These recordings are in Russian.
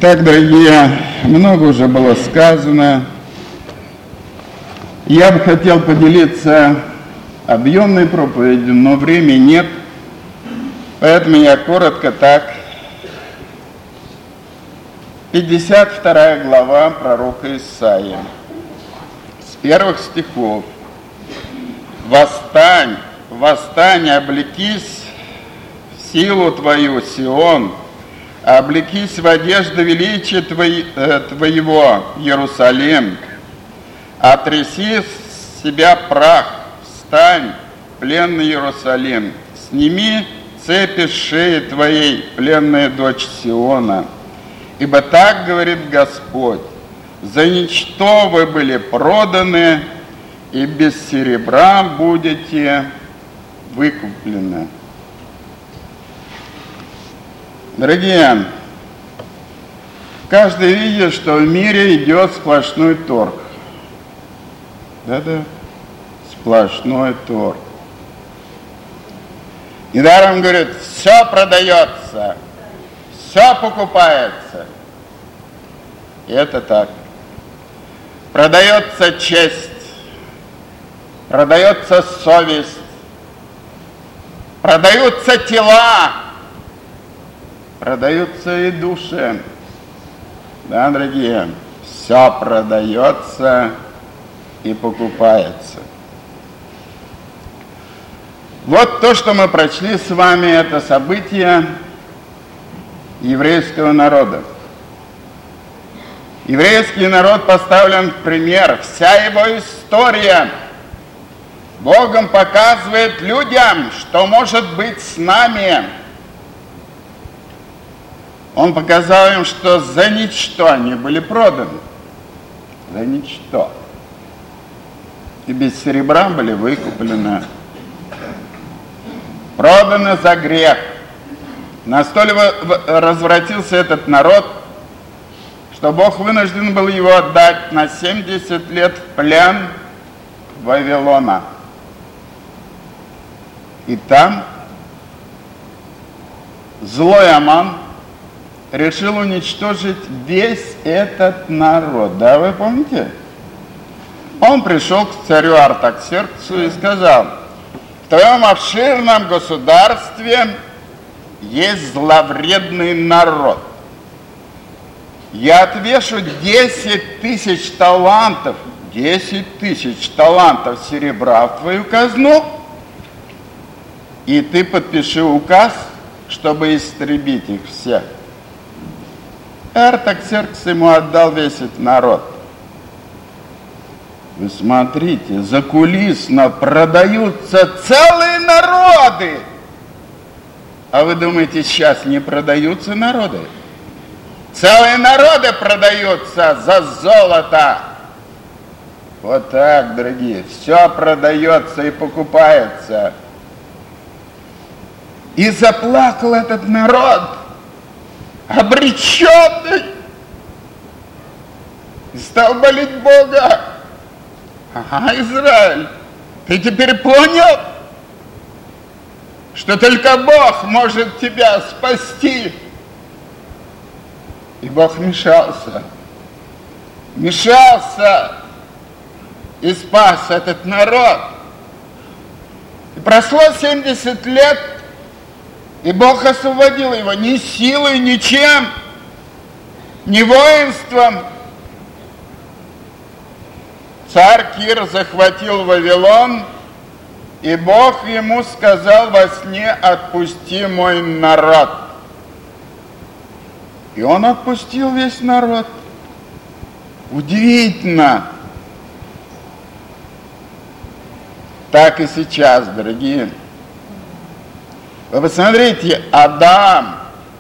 Итак, дорогие, много уже было сказано. Я бы хотел поделиться объемной проповедью, но времени нет, поэтому я коротко так. 52 глава пророка Исаии, с первых стихов. «Восстань, восстань, облекись в силу твою, Сион, облекись в одежды величия твоего, Иерусалим, отряси с себя прах, встань, пленный Иерусалим, сними цепи с шеи твоей, пленная дочь Сиона. Ибо так говорит Господь: за ничто вы были проданы, и без серебра будете выкуплены». Дорогие, каждый видит, что в мире идет сплошной торг. Да-да, сплошной торг. Недаром говорят, все продается, все покупается. И это так. Продается честь, продается совесть, продаются тела, продаются и души. Да, дорогие, все продается и покупается. Вот то, что мы прочли с вами, это событие еврейского народа. Еврейский народ поставлен в пример. Вся его история Богом показывает людям, что может быть с нами. Он показал им, что за ничто они были проданы. За ничто. И без серебра были выкуплены. Проданы за грех. Настолько развратился этот народ, что Бог вынужден был его отдать на 70 лет в плен Вавилона. И там злой Аман решил уничтожить весь этот народ. Да, вы помните? Он пришел к царю Артаксерксу и сказал: в твоем обширном государстве есть зловредный народ. Я отвешу 10 тысяч талантов, 10 тысяч талантов серебра в твою казну, и ты подпиши указ, чтобы истребить их всех. Артаксеркс ему отдал весь этот народ. Вы смотрите, закулисно продаются целые народы. А вы думаете, сейчас не продаются народы? Целые народы продаются за золото. Вот так, дорогие, все продается и покупается. И заплакал этот народ, обреченный, и стал молить Бога: ага, Израиль, ты теперь понял, что только Бог может тебя спасти? И Бог вмешался и спас этот народ. И прошло 70 лет, и Бог освободил его ни силой, ничем, ни воинством. Царь Кир захватил Вавилон, и Бог ему сказал во сне: отпусти мой народ. И он отпустил весь народ. Удивительно. Так и сейчас, дорогие. Вы посмотрите, Адам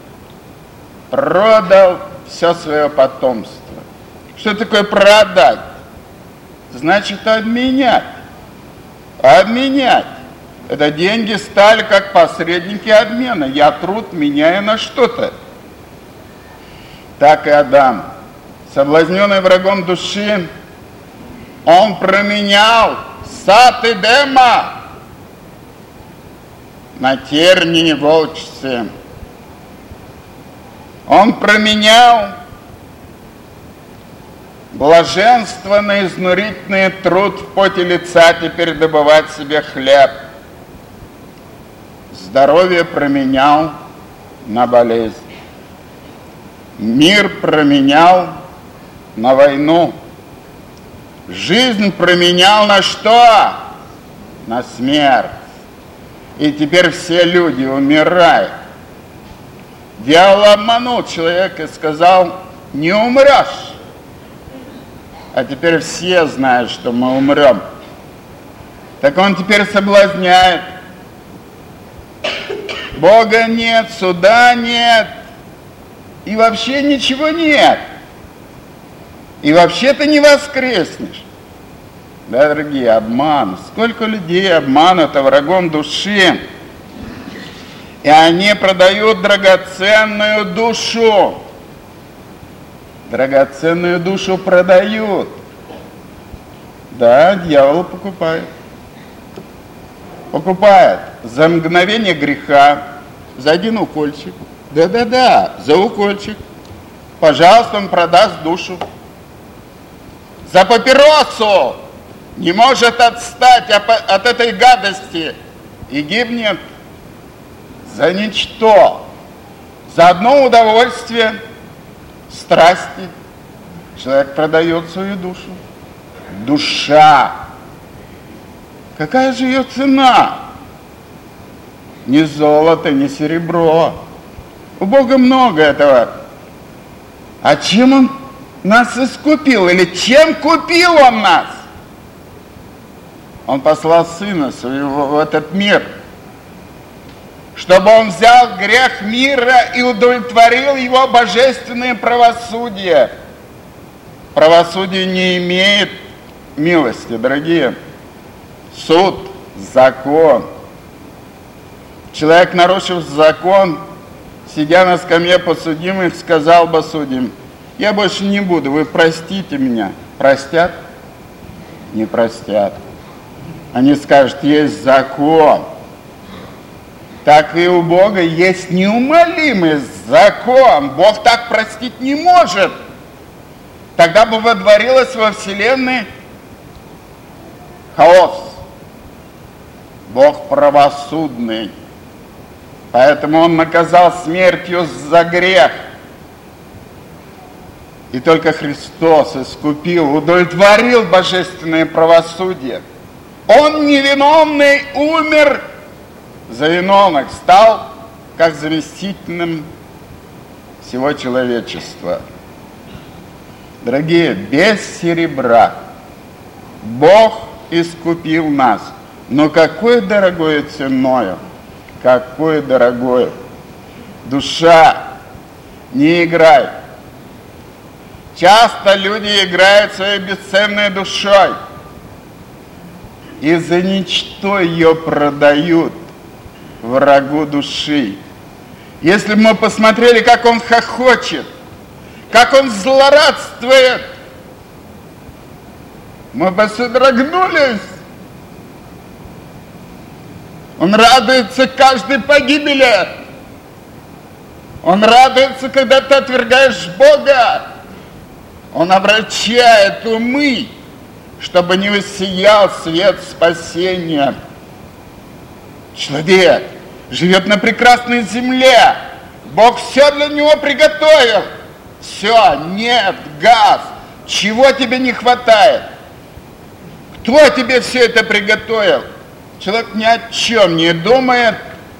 продал все свое потомство. Что такое продать? Значит, обменять. Обменять. Это деньги стали как посредники обмена. Я труд меняю на что-то. Так и Адам, соблазненный врагом души, он променял сад Эдема на тернии волчцы. Он променял Блаженство на изнурительный труд в поте лица теперь добывать себе хлеб. Здоровье променял на болезнь. Мир променял на войну. Жизнь променял на что? На смерть. И теперь все люди умирают. Дьявол обманул человека и сказал: не умрешь. А теперь все знают, что мы умрем. Так он теперь соблазняет. Бога нет, суда нет. И вообще ничего нет. И вообще ты не воскреснешь. Да, дорогие, обман. Сколько людей обмануто врагом души. И они продают драгоценную душу. Драгоценную душу продают. Да, дьявол покупает. Покупает за мгновение греха, за один укольчик. Да, за укольчик. Пожалуйста, он продаст душу. За папиросу не может отстать от этой гадости и гибнет. За ничто. За одно удовольствие, страсти человек продает свою душу. Душа. Какая же ее цена? Ни золото, ни серебро. У Бога много этого. А чем Он нас искупил? Или чем купил Он нас? Он послал Сына Своего в этот мир, чтобы Он взял грех мира и удовлетворил его божественное правосудие. Правосудие не имеет милости, дорогие. Суд, закон. Человек, нарушив закон, сидя на скамье подсудимых, сказал бы судьям: я больше не буду, вы простите меня. Простят? Не простят. Они скажут: есть закон. Так и у Бога есть неумолимый закон. Бог так простить не может. Тогда бы водворилось во вселенной хаос. Бог правосудный. Поэтому Он наказал смертью за грех. И только Христос искупил, удовлетворил божественное правосудие. Он невиновный умер за виновных, стал как заместителем всего человечества. Дорогие, без серебра Бог искупил нас. Но какой дорогой ценою, какой дорогой. Душа, не играй. Часто люди играют своей бесценной душой и за ничто ее продают врагу души. Если бы мы посмотрели, как он хохочет, как он злорадствует, мы бы содрогнулись. Он радуется каждой погибели. Он радуется, когда ты отвергаешь Бога. Он обращает умы, чтобы не воссиял свет спасения. Человек живет на прекрасной земле. Бог все для него приготовил. Все, нефть, газ. Чего тебе не хватает? Кто тебе все это приготовил? Человек ни о чем не думает,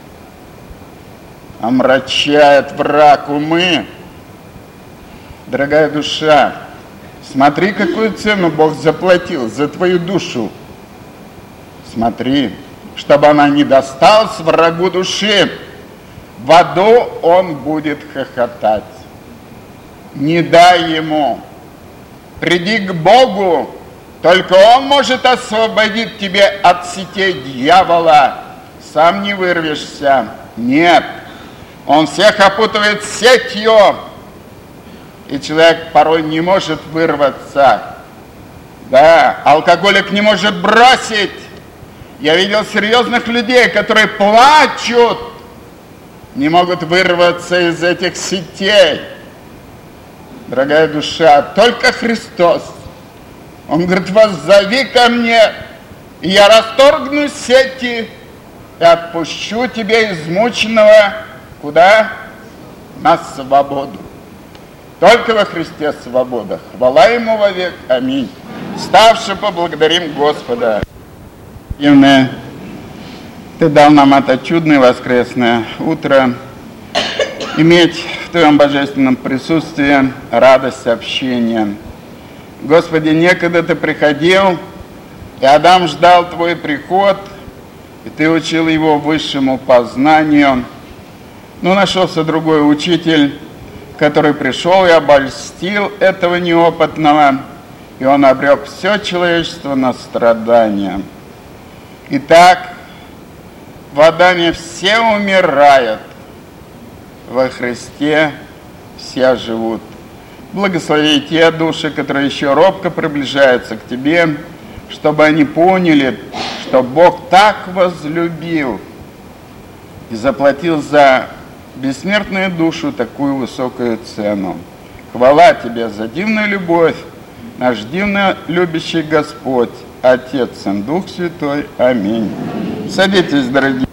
омрачает враг умы. Дорогая душа, смотри, какую цену Бог заплатил за твою душу. Смотри, чтобы она не досталась врагу души. В аду он будет хохотать. Не дай ему. Приди к Богу. Только Он может освободить тебя от сетей дьявола. Сам не вырвешься. Нет. Он всех опутывает сетью. И человек порой не может вырваться. Да, алкоголик не может бросить. Я видел серьезных людей, которые плачут, не могут вырваться из этих сетей. дорогая душа, только Христос. Он говорит, воззови ко мне, и я расторгну сети и отпущу тебя измученного куда? На свободу. Только во Христе свобода. Хвала Ему вовек. Аминь. Вставши, поблагодарим Господа. Евне, Ты дал нам это чудное воскресное утро иметь в Твоем божественном присутствии радость общения. Господи, некогда Ты приходил, и Адам ждал Твой приход, и Ты учил его высшему познанию. Но нашелся другой учитель, который пришел и обольстил этого неопытного, и он обрек все человечество на страдания. Итак, в Адаме все умирают, во Христе все живут. Благослови те души, которые еще робко приближаются к Тебе, чтобы они поняли, что Бог так возлюбил и заплатил за бессмертную душу такую высокую цену. Хвала Тебе за дивную любовь, наш дивно любящий Господь, Отец, Сын, Дух Святой. Аминь. Садитесь, дорогие.